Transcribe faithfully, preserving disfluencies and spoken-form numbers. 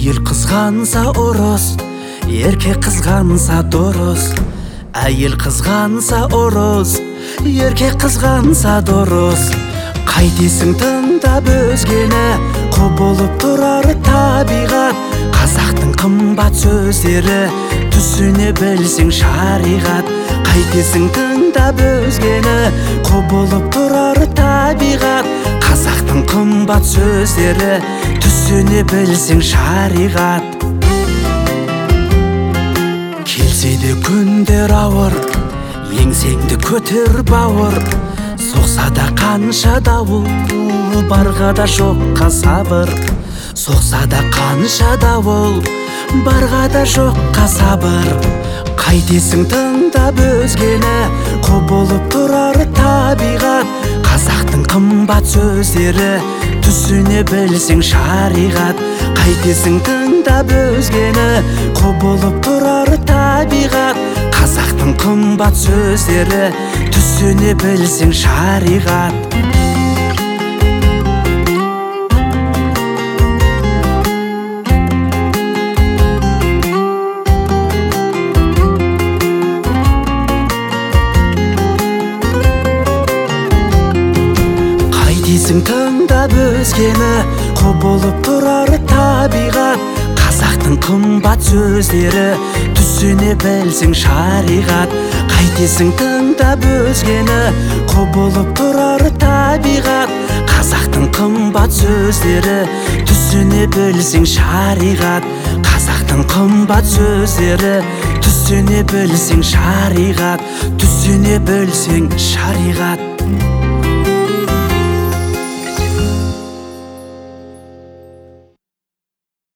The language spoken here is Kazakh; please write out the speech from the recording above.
Әйел қызғанса ұрыс, еркек қызғанса дұрыс. Әйел қызғанса ұрыс, еркек қызғанса дұрыс. Қайтесің тыңдап өзгені, құл болып тұрар табиғат. Қазақтың қымбат сөздері, түсіне білсең шариғат. Қайтесің тыңдап өзгені, құл болып тұрар табиғат. Қазақтың қымбат сөздері, түсіне білсең шариғат. Келсе де күндер ауыр, еңсеңді көтер бауыр. Соқса да қанша дауыл, барға да жоққа сабыр. Соқса да қанша дауыл, барға да жоққа сабыр. Қайтесің тыңдап өзгені, құл болып тұрар табиғат. Қазақтың қымбат сөздері, түсіне білсең шариғат. Қайтесің тыңдап өзгені, құл болып тұрар табиғат. Қазақтың қымбат сөздері, түсіне білсең шариғат. Қайтесің тыңдап өзгені, құл болып тұрар табиғат. Қазақтың қымбат сөздері, түсіне білсең шариғат. Қайтесің тыңдап өзгені, құл болып тұрар табиғат. Қазақтың қымбат сөздері, түсіне білсең шариғат. Қазақтың қымбат сөздері, түсіне білсең шариғат. Түсіне білсең шариғат.